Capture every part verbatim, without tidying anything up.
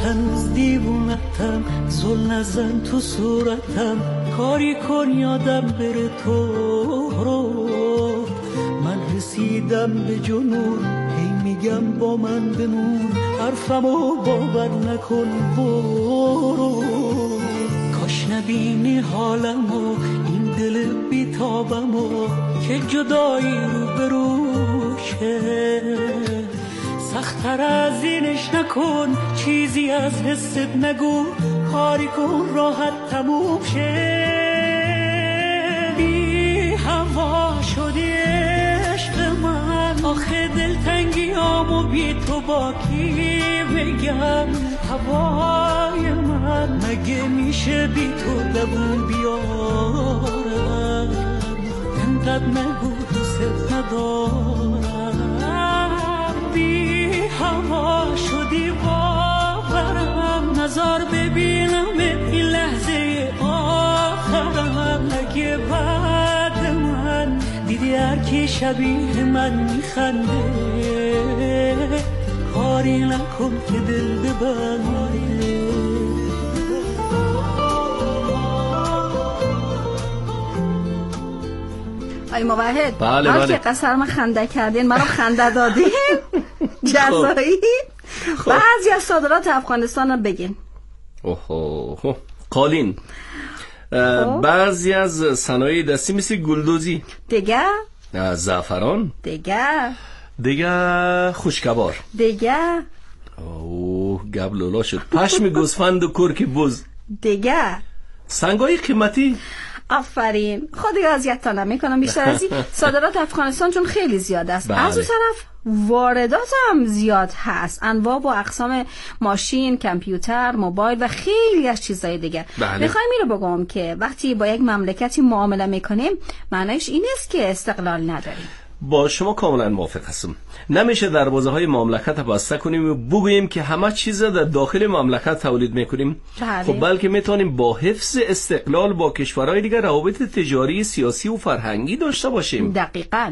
هنوز دیوونتم، زل نزن تو صورتم، کاری کن یادم بره تو رو. من رسیدم به جنون، هی میگم با من بمون، حرفمو باور نکن برو. کاش نبینی حالمو، این دل بیتابمو که جدایی رو بروشه. سخت‌تر از اینش نکن، چیزی از حست نگو، کاری کن راحت تموم شه. بی هوا شدی عشق من، آخه دلتنگیامو بی تو با کی بگم. هوای من مگه میشه بی تو دوون بیارم، انقدر نگو دوست ندارم. بی هوا شدی باورم، نظر ببینم این لحظه آخرم. اگه بعد من دیدی هر کی شبیه من میخنده، کاری نکن که دل ببنده. ای موحد، بله ما بله. که قصر ما خنده کردین، ما رو خنده دادین جزایی. بعضی از صادرات افغانستان رو بگین. اوه قالین، بعضی از صنایع دستی مثل گلدوزی دیگه، زعفران دیگه دیگه خوشگوار دیگه، اوه گبلولا شد، پشم گوسفند و کرک بز دیگه، سنگای قیمتی. آفرین. خود دیگه اذیت نمیکنم بیشتر از این. صادرات افغانستان چون خیلی زیاد است، بله. از اون طرف واردات هم زیاد هست، انواع و اقسام ماشین، کامپیوتر، موبایل و خیلی از چیزهای دیگه. بله. میخوایم این رو بگم که وقتی با یک مملکتی معامله میکنیم، معنیش این است که استقلال نداریم. با شما کاملا موافق هستم. نمیشه دروازه های مملکت بسته کنیم و بگوییم که همه چیز در داخل مملکت تولید میکنیم. بله. خب بلکه میتونیم با حفظ استقلال با کشورهای دیگر روابط تجاری، سیاسی و فرهنگی داشته باشیم. دقیقاً.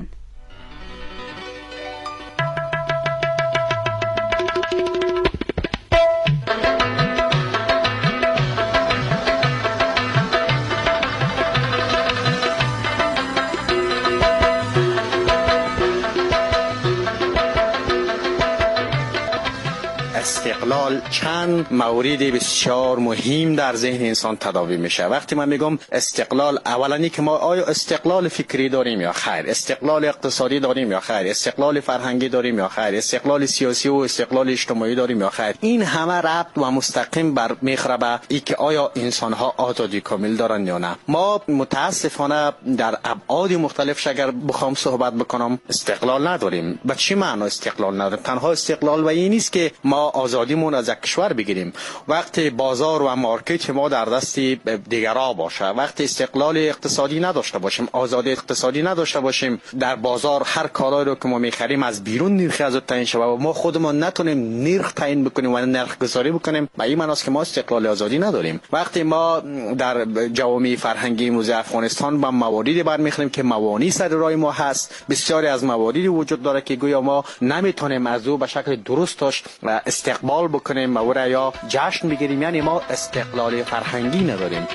استقلال چند مورد بسیار مهم در ذهن انسان تداوی میشه. وقتی من میگم استقلال، اولانی که ما آیا استقلال فکری داریم یا خیر، استقلال اقتصادی داریم یا خیر، استقلال فرهنگی داریم یا خیر، استقلال سیاسی و استقلال اجتماعی داریم یا خیر، این همه ربط و مستقیم بر میخوره به ای که آیا انسان ها آزادی کامل دارن یا نه. ما متاسفانه در ابعاد مختلف اگر بخوام صحبت بکنم استقلال نداریم. به چی معنی استقلال نداریم؟ تنها استقلال و این نیست که ما آزادیمون از یک کشور بگیریم. وقتی بازار و مارکت ما در دست دیگرا باشه، وقتی استقلال اقتصادی نداشته باشیم، آزادی اقتصادی نداشته باشیم، در بازار هر کالایی رو که ما میخریم از بیرون نرخ از تعیین شود و ما خودمون نتونیم نرخ تعیین بکنیم و نرخ گذاری بکنیم، به این معنی است که ما استقلال آزادی نداریم. وقتی ما در جوامع فرهنگی موزه افغانستان با مواردی برمیخوریم که موانع سر راه ما هست، بسیاری از مواردی وجود داره که گویا ما نمیتونیم از او به شکل درستش استقبال بکنیم و را یا جشن بگیریم، یعنی ما استقلال فرهنگی نداریم.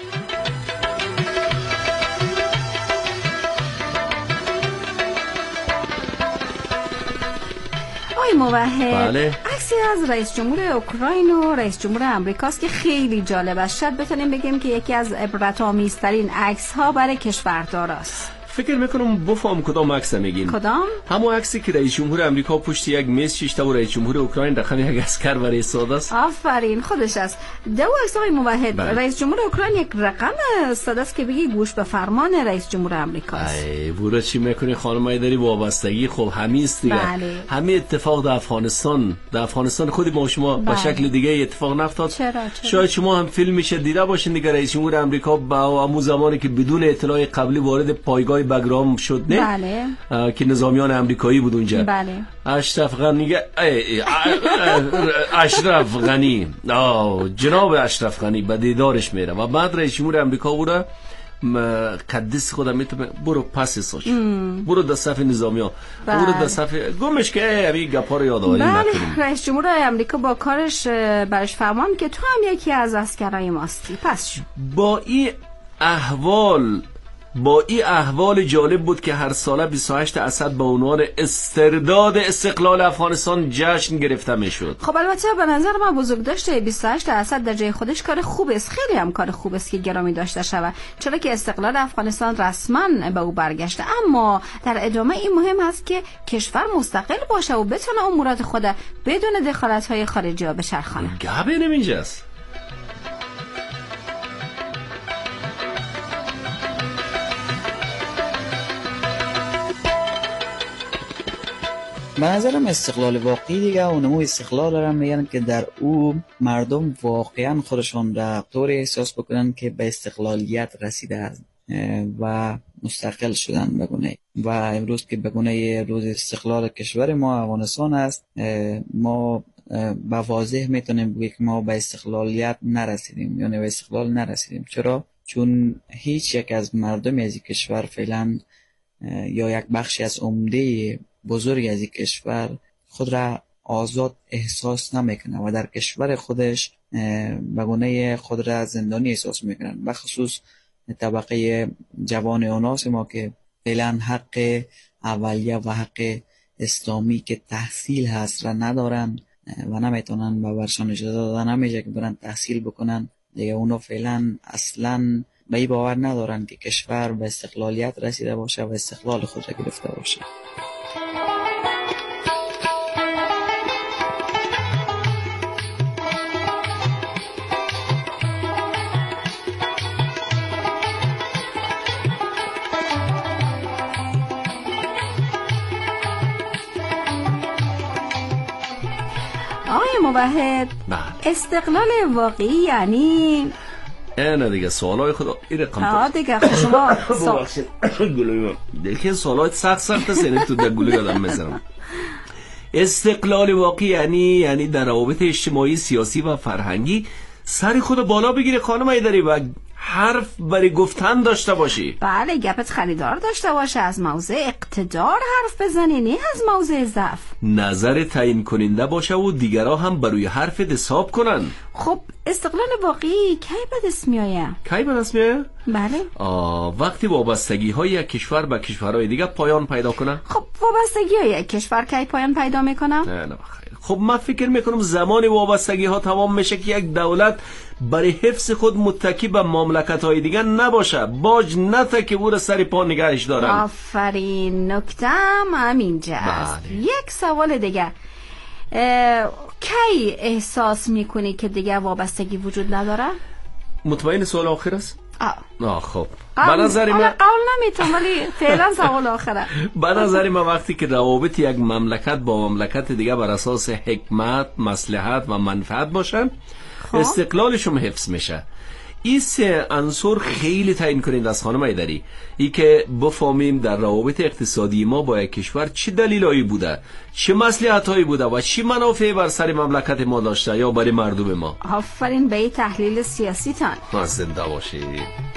آی موحد، بله. عکسی از رئیس جمهور اوکراین و رئیس جمهور امریکاست که خیلی جالب است. شاید بتونیم بگیم که یکی از عبرت آمیزترین عکس ها برای کشوردار است. فکر میکنم بفهم کدام عکس میگین. کدام؟ همون عکسی که رئیس جمهور امریکا پشت یک میز شیشته و رئیس جمهور اوکراین رقم یک اسکر و ایستاده است. آفرین، خودش است. دو عکس های موحد. بله. رئیس جمهور اوکراین یک رقم ایستاده است که بگی گوش به فرمان رئیس جمهور امریکا است. ای برو چی میکنی خانم ایدری؟ وابستگی خب همیست دیگه. بله. همه اتفاق در افغانستان، در افغانستان خود ما شما بله. به شکل دیگه اتفاق نفتاد. چرا؟ چرا؟ شاید شما هم فیلمش دیده باشین دیگه، رئیس جمهور امریکا با همون زمانی که بدون اطلاع قبلی وارد پایگاه بگرام شد نه؟ بله. که نظامیان امریکایی بود اونجا. بله. اشرف غنی اشرف غنی آه جناب اشرف غنی به دیدارش میره و بعد رئیس جمهور امریکا او را قدس خودم میتونه برو پس ساش برو در صف نظامی ها برو در صف گمش که همین گپا رو یادآوری نکنیم. رئیس جمهور امریکا با کارش برش فرمان که تو هم یکی از عسکرای ماستی. پس شو. با این احوال با این احوال جالب بود که هر ساله بیست و هشت اسد به عنوان استرداد استقلال افغانستان جشن گرفته میشد. خب البته به نظر من بزرگداشت بیست و هشت اسد در جای خودش کار خوب است، خیلی هم کار خوب است که گرامی داشته شود، چرا که استقلال افغانستان رسما به او برگشته. اما در ادامه این مهم است که کشور مستقل باشه و بتونه امورات خود بدون دخالت‌های خارجی ها بچرخانه. گپی نمی‌جاست. به نظرم استقلال واقعی دیگه و نمو استقلال را میگن که در او مردم واقعا خودشان را طوری احساس بکنن که به استقلالیت رسیده است و مستقل شدن بگونه. و امروز که بگونه روز استقلال کشور ما افغانستان است، ما با واضح میتونیم بگیم که ما به استقلالیت نرسیدیم، یعنی به استقلال نرسیدیم. چرا؟ چون هیچ یک از مردم از این کشور فعلا یا یک بخشی از عمده بزرگ از این کشور خود را آزاد احساس نمیکنه و در کشور خودش بگونه خود را زندانی احساس میکنن، بخصوص طبقه جوان اوناس ما که فعلا حق اولیه و حق اسلامی که تحصیل هست را ندارن و نمیتونن با برشان اجازه داده نمیشه که برن تحصیل بکنن دیگه. اونا فعلا اصلا به این باور ندارن که کشور به استقلالیت رسیده باشه و استقلال خود را گرفته باشه. آقای موحد، استقلال واقعی یعنی نه دیگه سوالای خدا این رقم ها دیگه خود شما ببخشید گلویم دیگه سوالات سخت سخت است، یعنی تو در گلوی آدم میذارم. استقلال واقعی یعنی یعنی در روابط اجتماعی، سیاسی و فرهنگی سر خود بالا بگیری خانم ایدری و حرف برای گفتن داشته باشی. بله، گپت خریدار داشته باشه، از موضع اقتدار حرف بزنی، نه از موضع ضعف. نظر تعیین کننده باشه و دیگرها هم بروی حرفت حساب کنن. خب استقلال واقعی کی به دست میآید؟ کی به دست میآید؟ بله. آه وقتی وابستگی های یک کشور به کشورهای دیگه پایان پیدا کنه. خب وابستگی های یک کشور کی پایان پیدا میکنه؟ نه نه خیر. خب من فکر میکنم زمان وابستگی ها تمام میشه که یک دولت برای حفظ خود متکی به مملکت های دیگه نباشه، باج نته که او را سر پا نگهش دارن. آفرین، نکتم همینجا است. بله. یک سوال دیگه، کی احساس میکنی که دیگه وابستگی وجود نداره؟ مطمئن سوال آخر است؟ آه, آه خب به نظر من قول نمیتونم ولی فعلا سوال آخره. به نظر من وقتی که روابط یک مملکت با مملکت دیگه بر اساس حکمت، مصلحت و منفعت باشن، استقلالشون حفظ میشه. این سه عنصر خیلی تعیین کننده است خانم ایدری، ای که بفهمیم در روابط اقتصادی ما با یک کشور چه دلایلی بوده، چه مصلحتایی بوده و چه منافعی بر سر مملکت ما داشته یا برای مردم ما. آفرین به این تحلیل سیاسی تان. ما زنده باشید.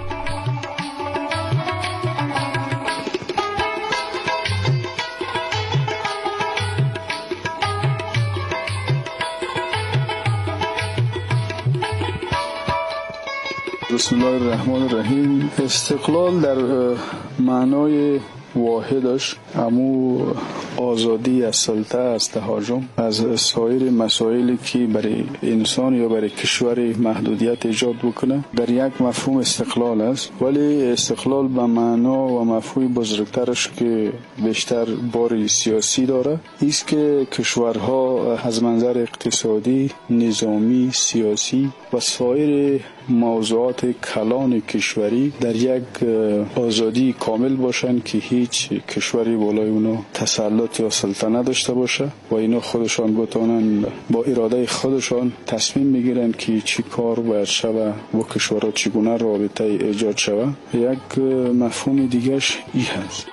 بسم الله الرحمن الرحیم. استقلال در معنای واحدش امو آزادی از سلطه، از تهاجم، از سایر مسائلی که برای انسان یا برای کشور محدودیت ایجاد بکنه در یک مفهوم استقلال است. ولی استقلال به معنا و مفهوم بزرگترش که بیشتر بار سیاسی داره است که کشورها از منظر اقتصادی، نظامی، سیاسی و سایر موضوعات کلان کشوری در یک آزادی کامل باشن که هیچ کشوری بالای اونا تسلط یا سلطنت داشته باشه و اینا خودشان بتونن با اراده خودشان تصمیم میگیرن که چی کار باید شود با کشورها، چگونه رابطه ایجاد شود. یک مفهوم دیگهش این هست.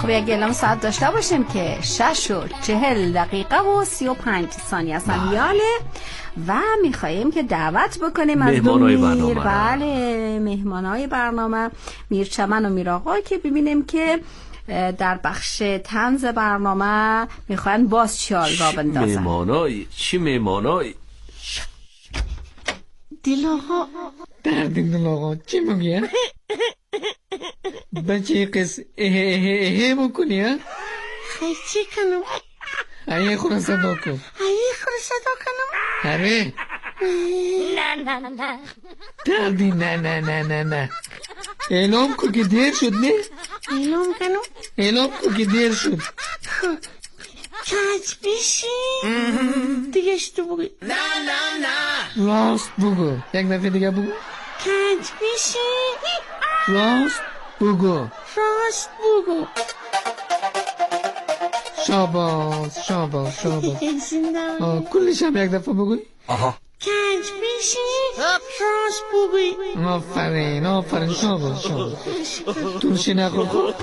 خب یک اعلام ساعت داشته باشیم که شش و چهل دقیقه و سی و پنج ثانیه است میاله و میخواییم که دعوت بکنیم از دو میر بله مهمانای برنامه میر چمن و میر آقا که ببینیم که در بخش طنز برنامه میخواین باز چیال را بندازن. مهمانای چی مهمانای؟ دیل آقا در دیل آقا چی میگی؟ بچه قص اه اه اه بکنی ها؟ خیلی چی کنم؟ ایه خود صدا کن. ایه خود صدا کنم؟ آره. نه نه نه دردی نه نه نه نه نه اعلام کن که دیر شد نه؟ اعلام کنم؟ اعلام کن که دیر شد. کج بیشی دیگه اشتو بگو. نه نه نه راست بگو. یک دفعه دیگه بگو. کج بیشی راست بگو. راست بگو. شاباس شاباس شاباس. کلش هم یک دفعه بگوی. آها کج بیشی راست بگوی. آفرین آفرین شاباس شاباس. ترشی نخور خود.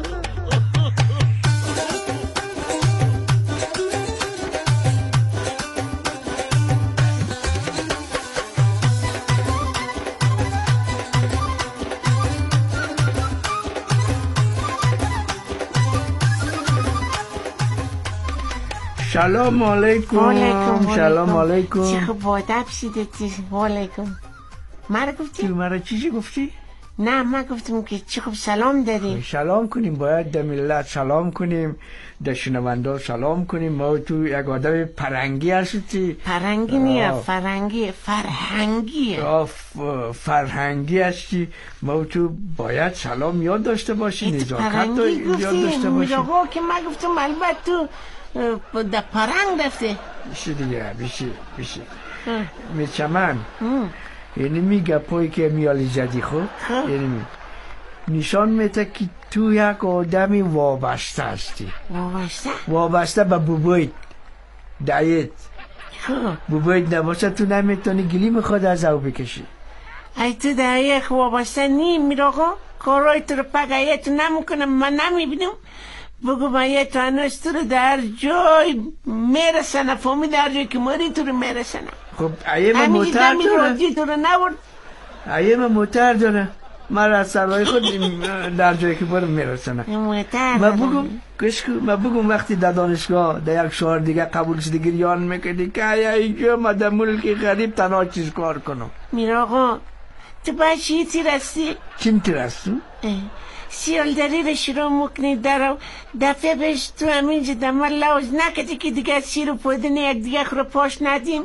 سلام علیکم. سلام علیکم. چی خوب بادب شده چی علیکم. مرا گفتی؟ تو مرا چیزی گفتی؟ نه من گفتم که چی خوب سلام داری. سلام کنیم باید در ملت سلام کنیم در شنونده سلام کنیم. ما تو یک آدم پرنگی هستی. پرنگی نیه فرنگی فرهنگیه. فرهنگی هستی. ما تو باید سلام یاد داشته باشی نزاکت یاد داشته باشی. میراغا که من گفتم البته تو در پرنگ رفته. بیشی دیگه بیشی بیشی میچمن یعنی میگه پایی که میالی زدی خود یعنی می نشان میده که تو یک آدمی وابسته هستی. وابسته؟ وابسته به بوبایت دایت. بوبایت نباشه تو نمیتونی گلیم خود از او بکشی. ای تو دایت وابسته نیم میراغا کارای تو رو پگه تو نمیکنم من نمیبینم. بگو من یه تانوش تو رو در جای میرسنه فهمی در جای که ماری تو رو میرسنه. خب ایه موتر داره تو رو نورد. ایه موتر داره من از سرای خود در جایی که برم میرسنه. موتر ما بگم کشکو ما بگم وقتی در دانشگاه در یک شهر دیگه قبول شدی گریان میکنی که ایه اینجا ما در ملک غریب تنها چیز کار کنم. میراغا تو باید چی تیرستی؟ چیم تیرستو؟ سیالداری رو شروع مکنی در دفعه بهش تو همینجا دمر لوز نکدی که دیگه سیر و پودنی یک دیگه خورو پاش ندیم.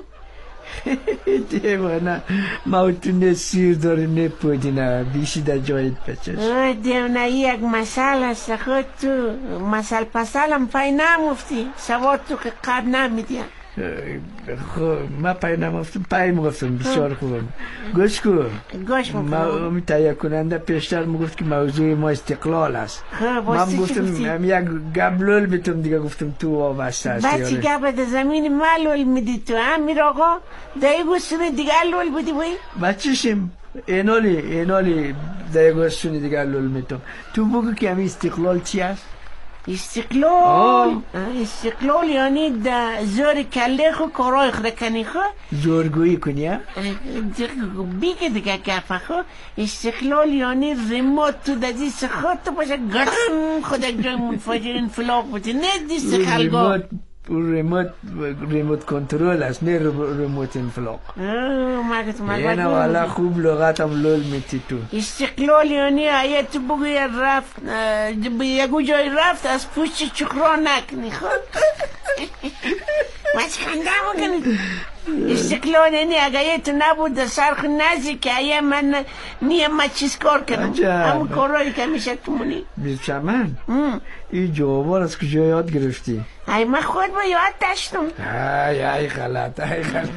دیوانه ما تو نه سیر داری نه پودنه بیشی در جایت بچش. دیوانه یک مسئله است خود تو مسئله پسل هم پای نمفتی سواد تو که قد نمیدیم. خب من پای نمفتم پای مگفتم بسیار خوبم. گوش کن گوش میکنم. ما تهیه کننده پیشتر میگفت که موضوع ما استقلال است. من گفتم یک گبلول بیتم دیگه گفتم تو وابسته هستی. بچی گبل زمین مالول میدی تو هم میر آقا دایی گوشتونه دیگه لول بودی بایی؟ بچشیم اینالی اینالی دایی گوشتونه دیگه لول میتم. تو بگو که همی استقلال چی است؟ استقلال استقلال یعنی در زور کله خو کارای خود کنی خو زورگویی کنی ها؟ بیگه دیگه گفه خو استقلال یعنی ریموت تو در دیست خود تو باشه گرم خود یک جای منفجر انفلاق بودی نه دیست خلقا ریموت ریموت کنترل است نه ریموت انفلاق. یعنی والا خوب لغت هم لول میتی تو. استقلال یعنی آیا تو بگوی رفت یکو جای رفت از پوچ چکرا نکنی خود مچ خنده بکنی. استقلال یعنی اگه تو نبود در سرخ نزی که اگه من نیم ما چیز کار کنم همون کارهایی که میشه کمونی. بیچمن این جوابار از کجا یاد گرفتی؟ ای من خود با یاد داشتم. ای ای غلط ای غلط.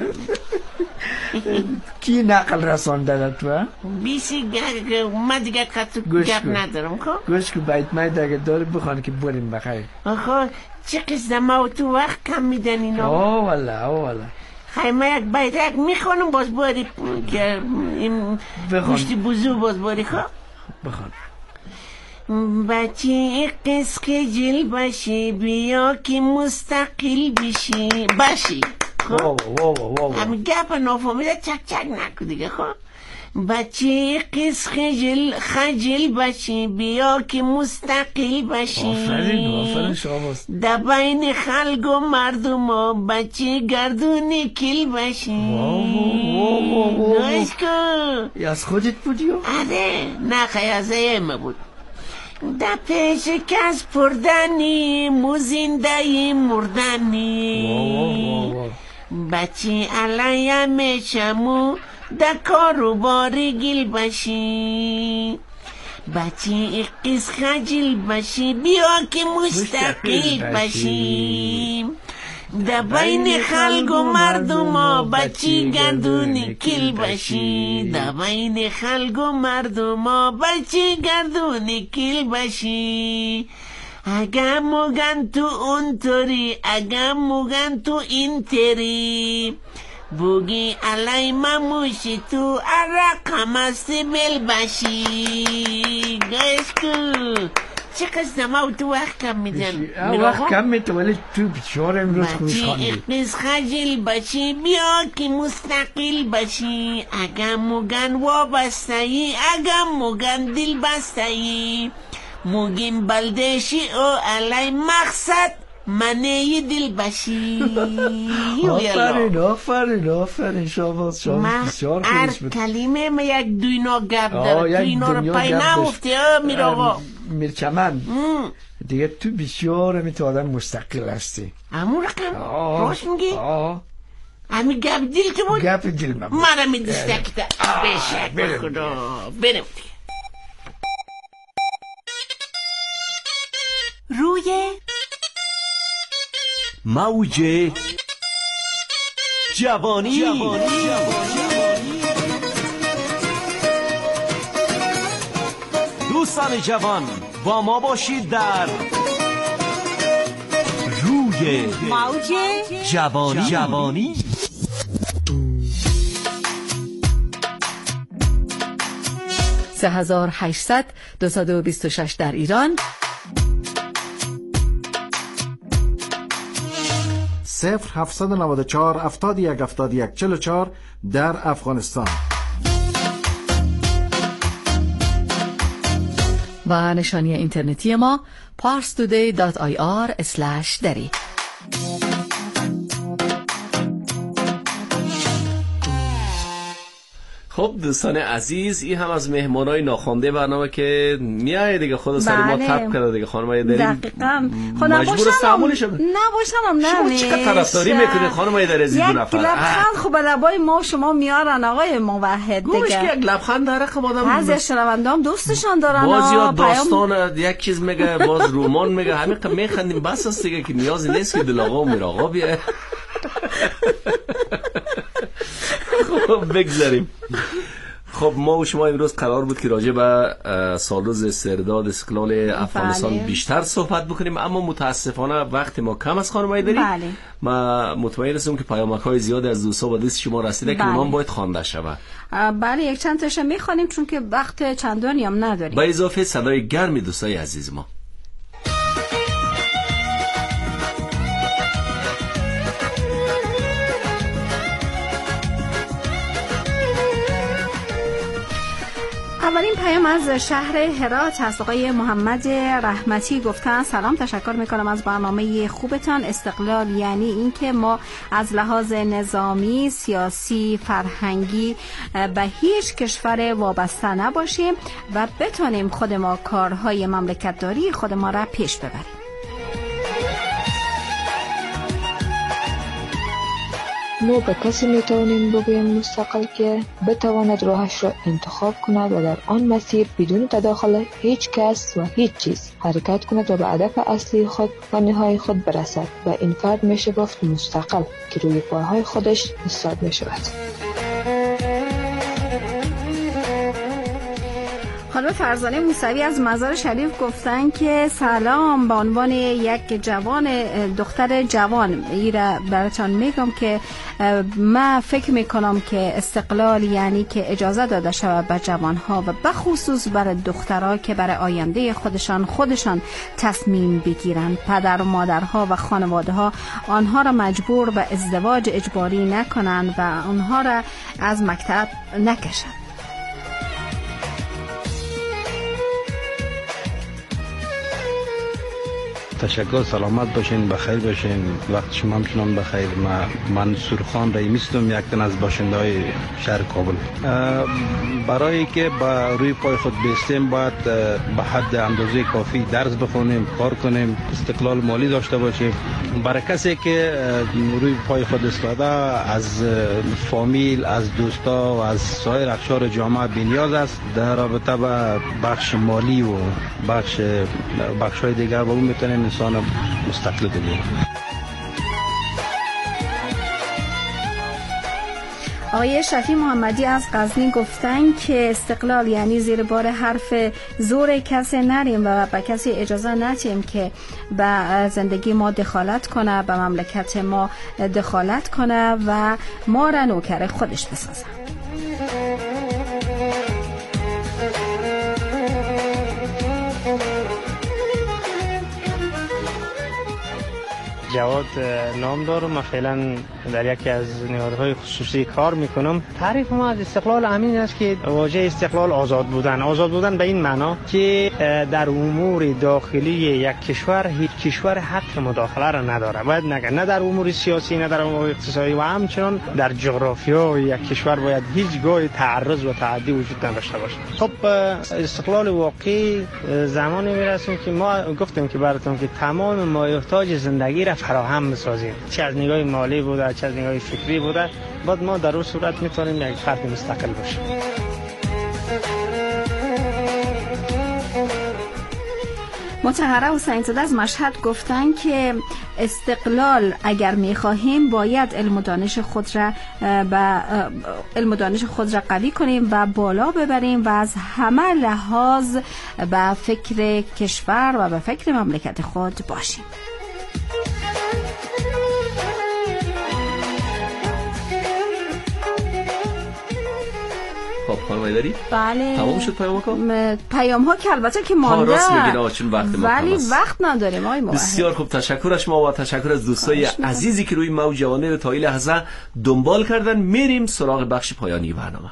کی نقل رسانده در تو؟ بیسی ما دیگه کتو گپ ندارم خب؟ گوش که باید ماید اگه داره بخوان که بریم بخیر. آخه چی قصد ما و تو وقت کم میدن اینا؟ آه والا آه والا خیلی ما یک بیرک میخونم باز باری که این گوشتی بزرگ باز باری خب؟ بخون. بچه قسق جل باشی بیا که مستقل بشی باشی. واو واو واو همین گپ نافهمیده چک چک نکن دیگه. خب بچه قسق خجل خجل باشی بیا که مستقل باشی. آفرین آفرین شاباس. در بین خلق و مردم و بچه گردون کل باشی. واو واو واو نوش کن. ای از خودت بودیو؟ آره نه خیازه ما بود. در پیش کس پردنی موزینده مردنی. واو واو واو بچه علیه شمو در کارو باری گل باشی. بچه قیس خجل باشی بیا که مستقل باشی. در بین خلق و مردم ها بچه گردون کل باشی. در بین خلق و مردم ها بچه گردون کل باشی. اگه موگن تو اون طوری اگه موگن تو این تری بوگی علی مموشی تو عرق مستبل باشی. گشکو چه قصد ما تو وقت کم میزن وقت کم میتو ولی تو بسیار امروز خوش خواندی. بچه اقنس خجل باشی بیا که مستقل باشی. اگه موگن وابستایی اگه موگن دل بستایی موگیم بلدشی او علی مقصد منه دل باشی. آفرین آفرین آفرین شاباس شاباس بسیار هر خوش بود. کلمه ما یک دوینا گپ داره. تو اینا رو پای نمفتی میر آقا میرچمن دیگه. تو بسیار همی تو آدم مستقل هستی. امو رقم راست میگی؟ آه همی گپ دل تو بود؟ گپ دل من بود. من همی دستکتا بشک خدا برم دیگه. روی موج جوانی. دوستان جوان با ما باشید در روی موج جوانی. جوانی سه هزار و هشتصد دویست و بیست و شش در ایران، صفر هفتصد و نود و چهار هفتاد و یک هفتاد و یک چهل و چهار در افغانستان و نشانی اینترنتی ما پارس تودی دات آی آر اسلش دری. خب دوستان عزیز، این هم از مهمانای ناخوانده برنامه که میای دیگه خود سر ما تپ کرده دیگه. خانم ای داریم دقیقاً مجبور استعمالش شد. نباشم نه شما چقدر طرفداری میکنید خانم ای داره زیدو نفر؟ یک لبخند خوب لبای ما شما میارن آقای موحد دیگه. گوش که یک لبخند داره خب آدم بعضی شنوندام دوستشان دارن. باز یا داستان یک چیز میگه باز رمان میگه همین که میخندیم بس است دیگه که نیازی نیست که دل آقا و میر آقا بیاد. خب بگذاریم. خب ما و شما امروز قرار بود که راجع به سالروز استرداد استقلال افغانستان بله. بیشتر صحبت بکنیم، اما متاسفانه وقت ما کم از خانم ایدری. بله. ما مطمئن هستم که پیامک‌های زیادی از دوستان و دوست شما رسیده که بله. اونام باید خوانده شود. بله یک چند تاشو میخوانیم چون که وقت چندانی هم نداریم. با اضافه صدای گرم دوستای عزیز ما. اولین پیام از شهر هرات است. آقای محمد رحمتی گفتن سلام، تشکر میکنم از برنامه خوبتان. استقلال یعنی این که ما از لحاظ نظامی، سیاسی، فرهنگی به هیچ کشور وابسته نباشیم و بتونیم خود ما کارهای مملکتداری خود ما را پیش ببریم. ما به کسی میتوانیم بگوییم مستقل که بتواند راهش را انتخاب کند و در آن مسیر بدون تداخل هیچ کس و هیچ چیز حرکت کند و به هدف اصلی خود و نهایی خود برسد و این فرد میشه گفت مستقل که روی پاهای خودش ایستاد میشود. خانم فرزانه موسوی از مزار شریف گفتن که سلام، به عنوان یک جوان دختر جوان ایره براتون میگم که من فکر میکنم که استقلال یعنی که اجازه داده شود به جوانها و به خصوص برای دخترها که برای آینده خودشان خودشان تصمیم بگیرند. پدر و مادرها و خانواده ها آنها را مجبور به ازدواج اجباری نکنند و آنها را از مکتب نکشند. تشکر، سلامت باشین، بخیر باشین، وقت شما همچنان بخیر. من منصور خان رئیسم، یک تن از باشنده‌های شهر کابل. برای که با روی پای خود بیستیم باید به حد اندازه کافی درس بخونیم، کار کنیم، استقلال مالی داشته باشیم. برای کسی که روی پای خود ایستاده از فامیل، از دوستا و از سایر اقشار جامعه بی‌نیاز است در رابطه با بخش مالی و بخش بخش‌های دیگر، و اون میتونه انسان مستقل بشه. آقای شفیع محمدی از غزنی گفتن که استقلال یعنی زیر بار حرف زور کسی نریم و به کسی اجازه ندیم که به زندگی ما دخالت کنه، به مملکت ما دخالت کنه و ما را نوکر خودش بسازه. جواد نام دارم. من فعلا در یکی از نهادهای خصوصی کار میکنم. تعریف ما از استقلال همین است که واژه استقلال آزاد بودن. آزاد بودن به این معنا که در امور داخلی یک کشور هیچ کشور حق مداخله را نداره. باید نگه نه در امور سیاسی، نه در امور اقتصادی، و همچنان در جغرافیا یک کشور باید هیچگاه تعرض و تعدی وجود نداشته باشه. خب استقلال واقعی زمانی میرسیم که ما گفتیم که براتون که تمام مایحتاج زندگی را فراهم می‌سازیم، چه از نگاه مالی بوده، چه از نگاه فکری بوده. بعد ما در اون صورت میتونیم یک فرد مستقل باشیم. مطهره حسین زاده از مشهد گفتن که استقلال اگر میخواهیم باید علم و دانش خود را به علم و دانش خود را قوی کنیم و بالا ببریم و از همه لحاظ به فکر کشور و به فکر مملکت خود باشیم. خب خانم داری؟ بله. تمام شد پیام ها؟ پیام ها که البته که مانده، راست میگین آقا، چون وقت ما ولی وقت نداریم آقای موحد. بسیار خوب، تشکر از شما و تشکر از دوستای عزیزی که روی موج جوانه رو تا این لحظه دنبال کردن. میریم سراغ بخش پایانی برنامه.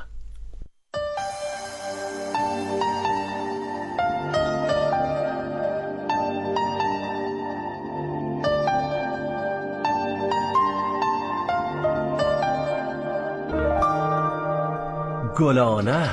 گلانه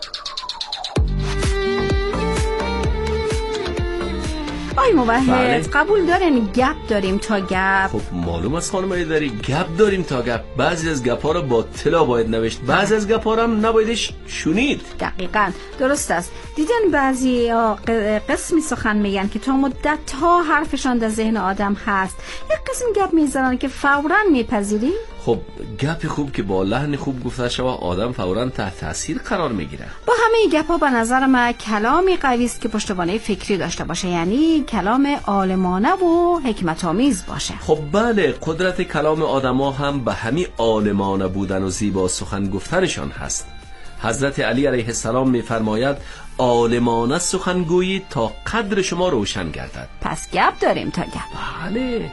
آی موحد، قبول دارین گپ داریم تا گپ؟ خب معلوم است خانم ایدری، گپ داریم تا گپ. بعضی از گپا رو با طلا باید نوشت، بعضی از گپا رو هم نبایدش شنید. دقیقاً درست است. دیدن بعضی قسمی سخن میگن که تا مدت ها حرفشان در ذهن آدم هست، یک قسم گپ میزنن که فوراً میپذیری. خب گپ خوب که با لحن خوب گفته شود آدم فوراً تحت تاثیر قرار میگیره. با همه گپا به نظر من کلامی قوی است که پشتوانه فکری داشته باشه، یعنی کلام عالمانه و حکمت آمیز باشه. خب بله، قدرت کلام آدما هم به همین عالمانه بودن و زیبا سخن گفتنشان هست. حضرت علی علیه السلام میفرماید عالمانه سخنگویی تا قدر شما روشن گردد. پس گپ داریم تا گپ. بله.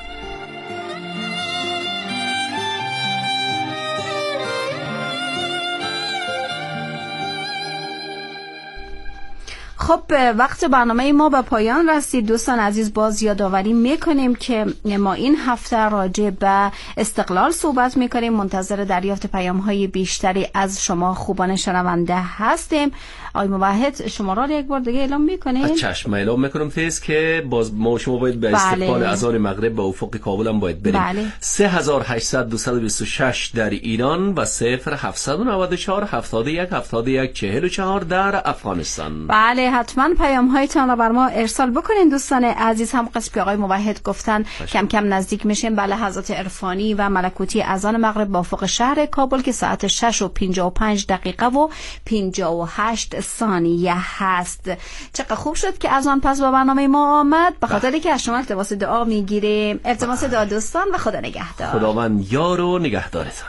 خب وقت برنامه ما به پایان رسید. دوستان عزیز، باز یادآوری میکنیم که ما این هفته راجع به استقلال صحبت میکنیم. منتظر دریافت پیام های بیشتری از شما خوبان شنونده هستیم. آقای موحد شماره رو یک بار دیگه اعلام میکنید؟ چشم اعلام میکنم تیز که باز ما شما باید به استقبال بله. اذان مغرب به افق کابل هم باید بریم. بله. سه هزار و هشتصد دویست و بیست و شش در ایران و صفر هفتصد و نود و چهار هفتاد و یک هفتاد و یک چهل و چهار در افغانستان. بله، حتما پیام هایتان را بر ما ارسال بکنین دوستان عزیز. هم قسم آقای موحد گفتن کم کم نزدیک میشیم به لحظات عرفانی و ملکوتی اذان مغرب با افق شهر کابل که ساعت شش و پنجاه و پنج دقیقه و پنجاه و هشت ثانیه هست. چقدر خوب شد که از آن پس با برنامه ما آمد، به خاطری که از شما التماس دعا میگیریم. التماس دعا دوستان و خدا نگهدار. خداوند یار و نگهدارتان.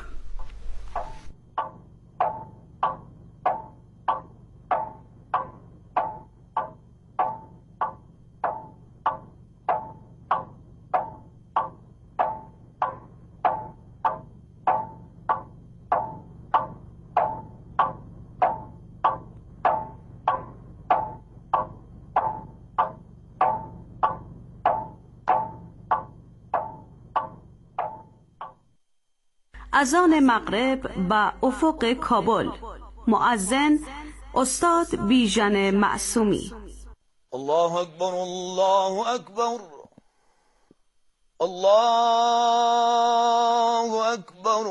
اذان مغرب با افق کابل. مؤذن استاد بیژن معصومی. الله اکبر، الله اکبر، الله اکبر،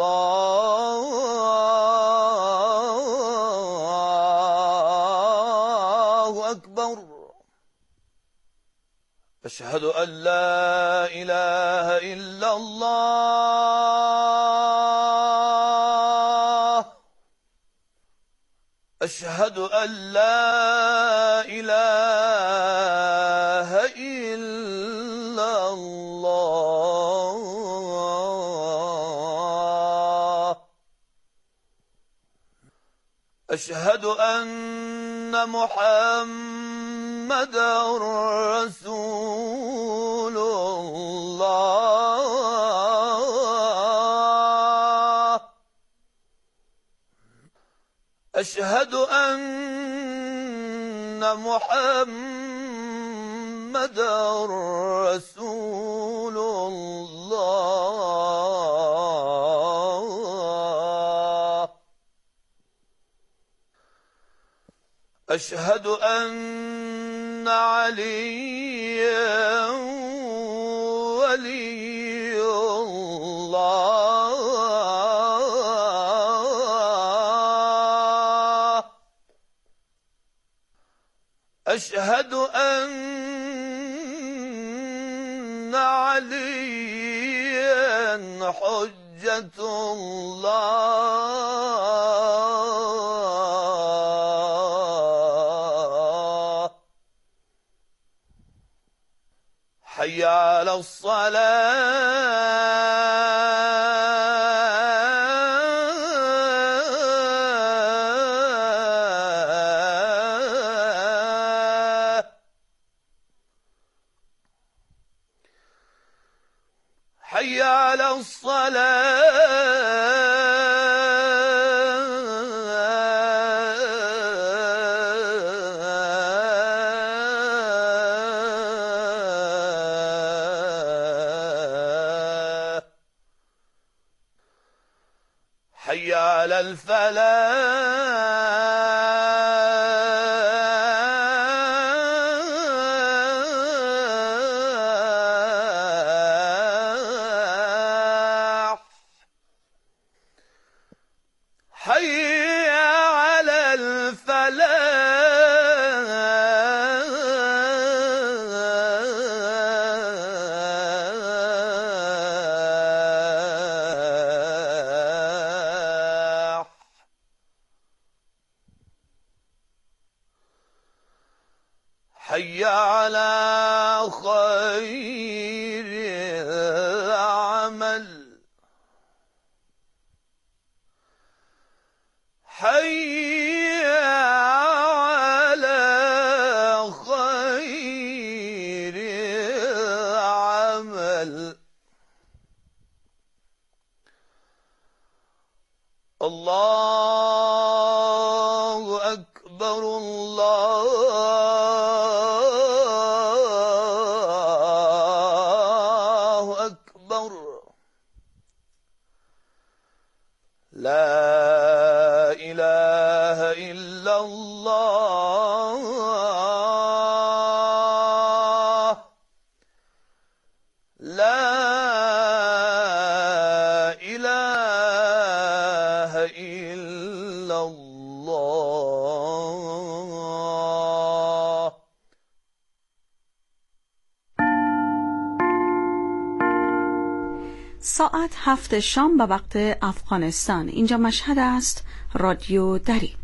الله اکبر. اشهد ان لا اله الا الله، اشهد ان لا اله الا الله، اشهد ان محمد رسول الله، اشهد ان محمد رسول الله، اشهد ان عليا ولي الله، اشهد ان عليا حجة الله. حي على الصلاة، حي على الصلاة، حي على الفلاح، حي على الفلاح، حي على خير العمل، حي على خير العمل. الله أكبر، الله أكبر. لا إله إلا الله، لا إله إلا الله. ساعت هفت شام به وقت افغانستان. اینجا مشهد است رادیو دری.